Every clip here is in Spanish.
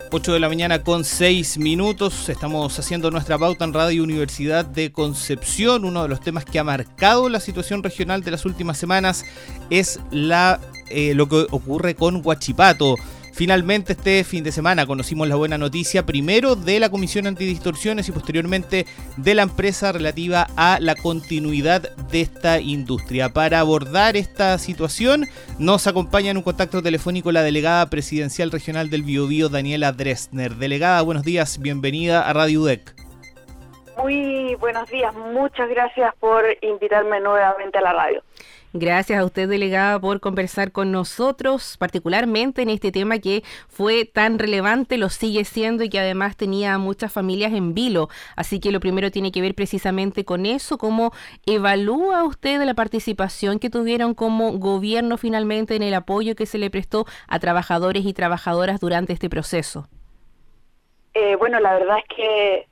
8 de la mañana con 6 minutos. Estamos haciendo nuestra pauta en Radio Universidad de Concepción. Uno de los temas que ha marcado la situación regional de las últimas semanas es lo que ocurre con Huachipato. Finalmente este fin de semana conocimos la buena noticia, primero de la Comisión Antidistorsiones y posteriormente de la empresa relativa a la continuidad de esta industria. Para abordar esta situación nos acompaña en un contacto telefónico la delegada presidencial regional del Biobío, Daniela Dresner. Delegada, buenos días, bienvenida a Radio UDEC. Muy buenos días, muchas gracias por invitarme nuevamente a la radio. Gracias a usted, delegada, por conversar con nosotros, particularmente en este tema que fue tan relevante, lo sigue siendo y que además tenía muchas familias en vilo. Así que lo primero tiene que ver precisamente con eso. ¿Cómo evalúa usted la participación que tuvieron como gobierno finalmente en el apoyo que se le prestó a trabajadores y trabajadoras durante este proceso? Bueno, la verdad es que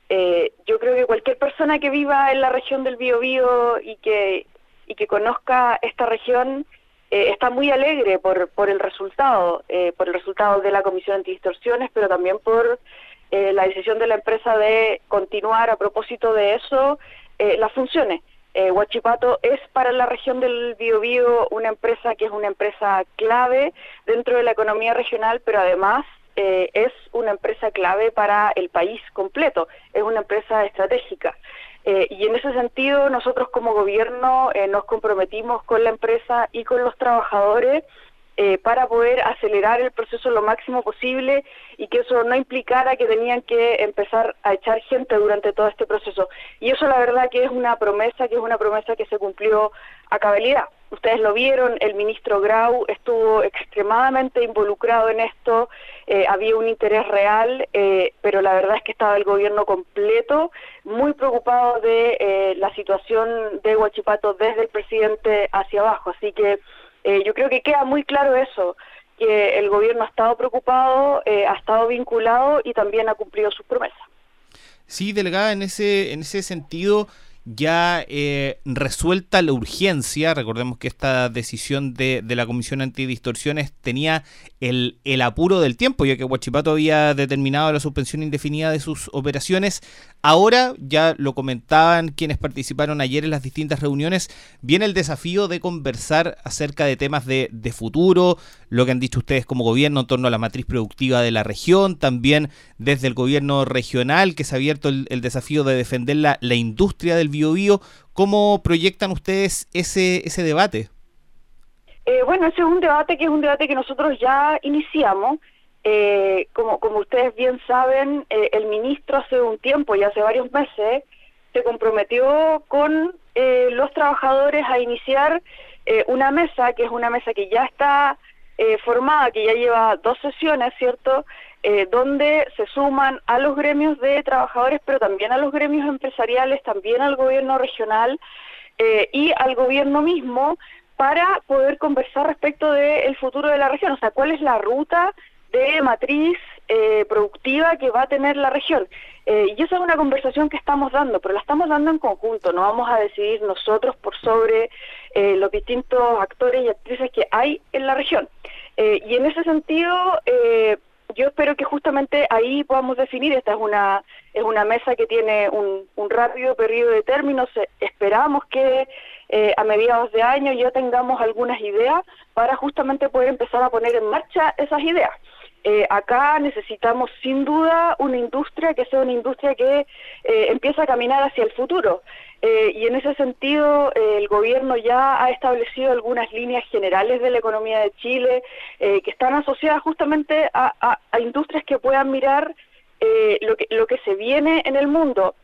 yo creo que cualquier persona que viva en la región del Biobío y que conozca esta región está muy alegre por el resultado de la Comisión Antidistorsiones, pero también por la decisión de la empresa de continuar a propósito de eso las funciones. Huachipato es para la región del Biobío una empresa que es una empresa clave dentro de la economía regional, pero además es una empresa clave para el país completo, es una empresa estratégica. Y en ese sentido nosotros como gobierno nos comprometimos con la empresa y con los trabajadores para poder acelerar el proceso lo máximo posible y que eso no implicara que tenían que empezar a echar gente durante todo este proceso. Y eso la verdad que es una promesa que se cumplió a cabalidad. Ustedes lo vieron, el ministro Grau estuvo extremadamente involucrado en esto, había un interés real, pero la verdad es que estaba el gobierno completo, muy preocupado de la situación de Huachipato desde el presidente hacia abajo. Así que yo creo que queda muy claro eso, que el gobierno ha estado preocupado, ha estado vinculado y también ha cumplido sus promesas. Sí, delegada, en ese sentido, ya resuelta la urgencia, recordemos que esta decisión de la Comisión Antidistorsiones tenía el apuro del tiempo, ya que Huachipato había determinado la suspensión indefinida de sus operaciones. Ahora, ya lo comentaban quienes participaron ayer en las distintas reuniones, viene el desafío de conversar acerca de temas de futuro, lo que han dicho ustedes como gobierno en torno a la matriz productiva de la región, también desde el gobierno regional que se ha abierto el desafío de defender la industria del Biobío. ¿Cómo proyectan ustedes ese debate? Bueno, ese es un debate que nosotros ya iniciamos. Como ustedes bien saben, el ministro hace un tiempo, ya hace varios meses, se comprometió con los trabajadores a iniciar una mesa, que es una mesa que ya está formada, que ya lleva 2 sesiones, ¿cierto?, donde se suman a los gremios de trabajadores, pero también a los gremios empresariales, también al gobierno regional y al gobierno mismo, para poder conversar respecto del futuro de la región, o sea, cuál es la ruta de matriz productiva que va a tener la región. Y esa es una conversación que estamos dando, pero la estamos dando en conjunto, no vamos a decidir nosotros por sobre los distintos actores y actrices que hay en la región. Y en ese sentido, yo espero que justamente ahí podamos definir, esta es una mesa que tiene un rápido periodo de términos, esperamos que a mediados de año ya tengamos algunas ideas para justamente poder empezar a poner en marcha esas ideas. Acá necesitamos sin duda una industria que sea una industria que empiece a caminar hacia el futuro. Y en ese sentido el gobierno ya ha establecido algunas líneas generales de la economía de Chile que están asociadas justamente a industrias que puedan mirar lo que se viene en el mundo.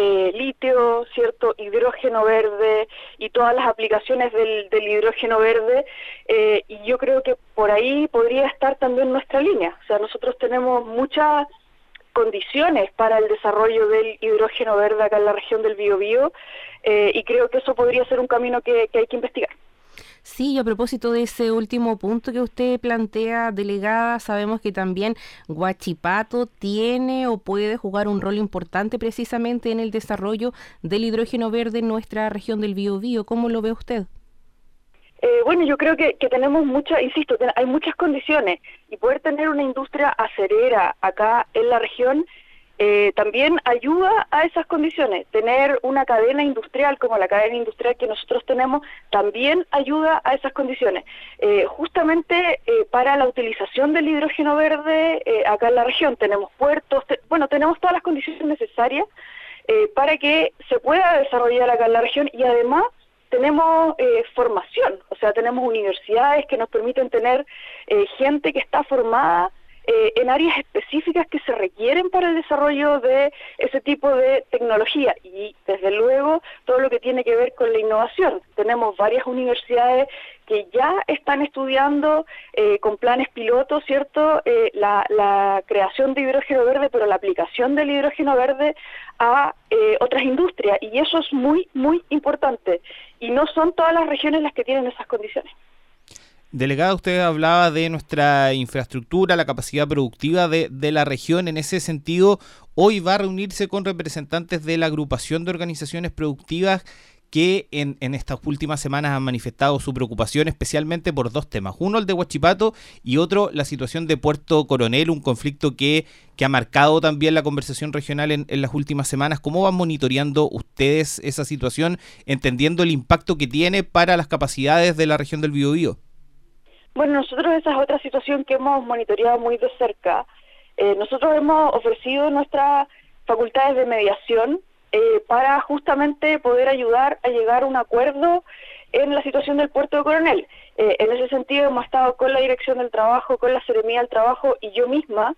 Litio, cierto, hidrógeno verde y todas las aplicaciones del hidrógeno verde, y yo creo que por ahí podría estar también nuestra línea. O sea, nosotros tenemos muchas condiciones para el desarrollo del hidrógeno verde acá en la región del Biobío, y creo que eso podría ser un camino que hay que investigar. Sí, a propósito de ese último punto que usted plantea, delegada, sabemos que también Huachipato tiene o puede jugar un rol importante precisamente en el desarrollo del hidrógeno verde en nuestra región del Biobío. ¿Cómo lo ve usted? Bueno, yo creo que tenemos insisto, hay muchas condiciones y poder tener una industria acerera acá en la región también ayuda a esas condiciones. Tener una cadena industrial como la cadena industrial que nosotros tenemos también ayuda a esas condiciones. Justamente para la utilización del hidrógeno verde acá en la región tenemos puertos, tenemos todas las condiciones necesarias para que se pueda desarrollar acá en la región y además tenemos formación, o sea, tenemos universidades que nos permiten tener gente que está formada en áreas específicas que se requieren para el desarrollo de ese tipo de tecnología y desde luego todo lo que tiene que ver con la innovación. Tenemos varias universidades que ya están estudiando con planes pilotos, ¿cierto? La creación de hidrógeno verde, pero la aplicación del hidrógeno verde a otras industrias y eso es muy, muy importante y no son todas las regiones las que tienen esas condiciones. Delegada, usted hablaba de nuestra infraestructura, la capacidad productiva de la región. En ese sentido, hoy va a reunirse con representantes de la agrupación de organizaciones productivas que en estas últimas semanas han manifestado su preocupación especialmente por dos temas. Uno, el de Huachipato, y otro, la situación de Puerto Coronel, un conflicto que ha marcado también la conversación regional en las últimas semanas. ¿Cómo van monitoreando ustedes esa situación, entendiendo el impacto que tiene para las capacidades de la región del Biobío? Bueno, nosotros esa es otra situación que hemos monitoreado muy de cerca. Nosotros hemos ofrecido nuestras facultades de mediación para justamente poder ayudar a llegar a un acuerdo en la situación del Puerto de Coronel. En ese sentido hemos estado con la Dirección del Trabajo, con la Seremía del Trabajo y yo misma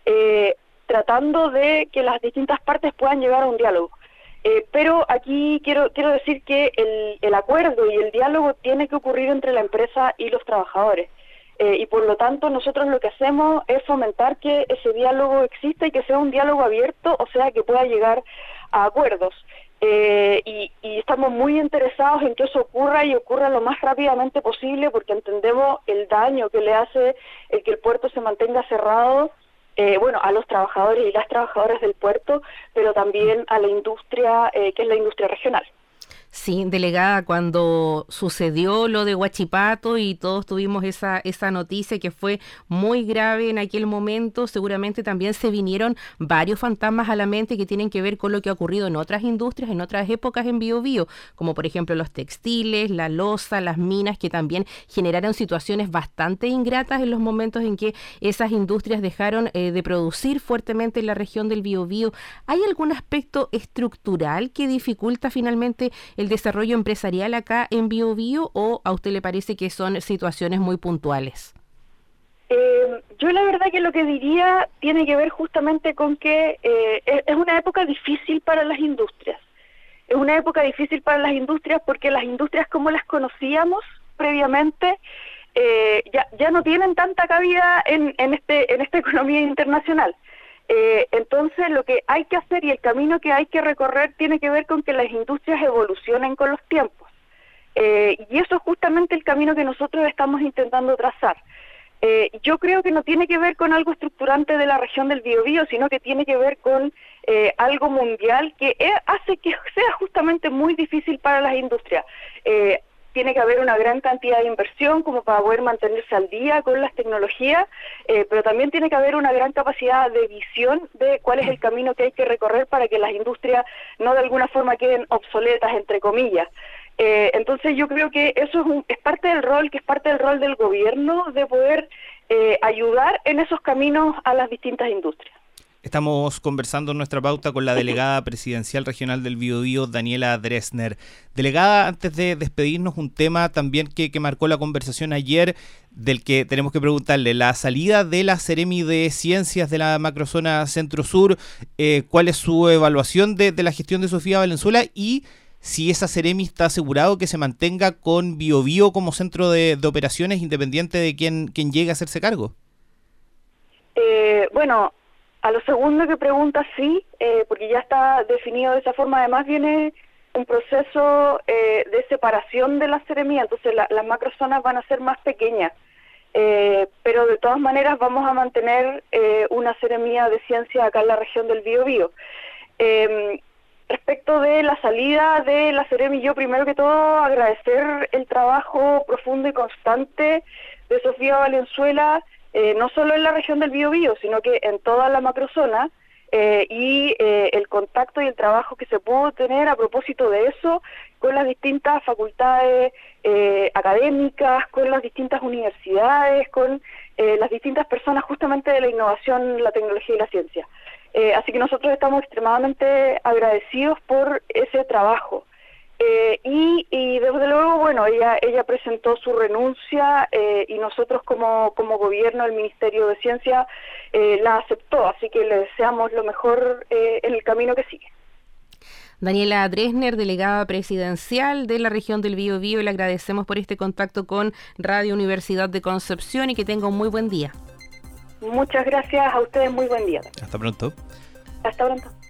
tratando de que las distintas partes puedan llegar a un diálogo. Pero aquí quiero decir que el acuerdo y el diálogo tiene que ocurrir entre la empresa y los trabajadores. Y por lo tanto nosotros lo que hacemos es fomentar que ese diálogo exista y que sea un diálogo abierto, o sea que pueda llegar a acuerdos. Y estamos muy interesados en que eso ocurra y ocurra lo más rápidamente posible porque entendemos el daño que le hace el que el puerto se mantenga cerrado a los trabajadores y las trabajadoras del puerto, pero también a la industria, que es la industria regional. Sí, delegada, cuando sucedió lo de Huachipato y todos tuvimos esa noticia que fue muy grave en aquel momento, seguramente también se vinieron varios fantasmas a la mente que tienen que ver con lo que ha ocurrido en otras industrias, en otras épocas en Biobío, como por ejemplo los textiles, la loza, las minas, que también generaron situaciones bastante ingratas en los momentos en que esas industrias dejaron de producir fuertemente en la región del Biobío. ¿Hay algún aspecto estructural que dificulta finalmente el desarrollo empresarial acá en Biobío o a usted le parece que son situaciones muy puntuales? Yo la verdad que lo que diría tiene que ver justamente con que es una época difícil para las industrias. Es una época difícil para las industrias porque las industrias como las conocíamos previamente ya no tienen tanta cabida en esta economía internacional. Entonces lo que hay que hacer y el camino que hay que recorrer tiene que ver con que las industrias evolucionen con los tiempos y eso es justamente el camino que nosotros estamos intentando trazar. Yo creo que no tiene que ver con algo estructurante de la región del Biobío, sino que tiene que ver con algo mundial que hace que sea justamente muy difícil para las industrias. Tiene que haber una gran cantidad de inversión como para poder mantenerse al día con las tecnologías, pero también tiene que haber una gran capacidad de visión de cuál es el camino que hay que recorrer para que las industrias no de alguna forma queden obsoletas, entre comillas. Entonces yo creo que eso es parte del rol, que es parte del rol del gobierno de poder ayudar en esos caminos a las distintas industrias. Estamos conversando en nuestra pauta con la delegada presidencial regional del Biobío, Daniela Dresner. Delegada, antes de despedirnos, un tema también que marcó la conversación ayer, del que tenemos que preguntarle, la salida de la Seremi de Ciencias de la macrozona Centro-Sur, ¿cuál es su evaluación de la gestión de Sofía Valenzuela y si esa Seremi está asegurado que se mantenga con Biobío como centro de operaciones independiente de quién llegue a hacerse cargo? A lo segundo que pregunta, sí, porque ya está definido de esa forma. Además viene un proceso de separación de la Seremía, entonces las macrozonas van a ser más pequeñas, pero de todas maneras vamos a mantener una Seremía de ciencia acá en la región del Biobío. Respecto de la salida de la Ceremi, yo primero que todo agradecer el trabajo profundo y constante de Sofía Valenzuela, no solo en la región del Biobío, sino que en toda la macrozona, y el contacto y el trabajo que se pudo tener a propósito de eso con las distintas facultades académicas, con las distintas universidades, con las distintas personas justamente de la innovación, la tecnología y la ciencia. Así que nosotros estamos extremadamente agradecidos por ese trabajo. Y desde luego, bueno, ella presentó su renuncia y nosotros como gobierno, el Ministerio de Ciencia, la aceptó, así que le deseamos lo mejor en el camino que sigue. Daniela Dresner, delegada presidencial de la región del Biobío, le agradecemos por este contacto con Radio Universidad de Concepción y que tenga un muy buen día. Muchas gracias a ustedes, muy buen día. Hasta pronto. Hasta pronto.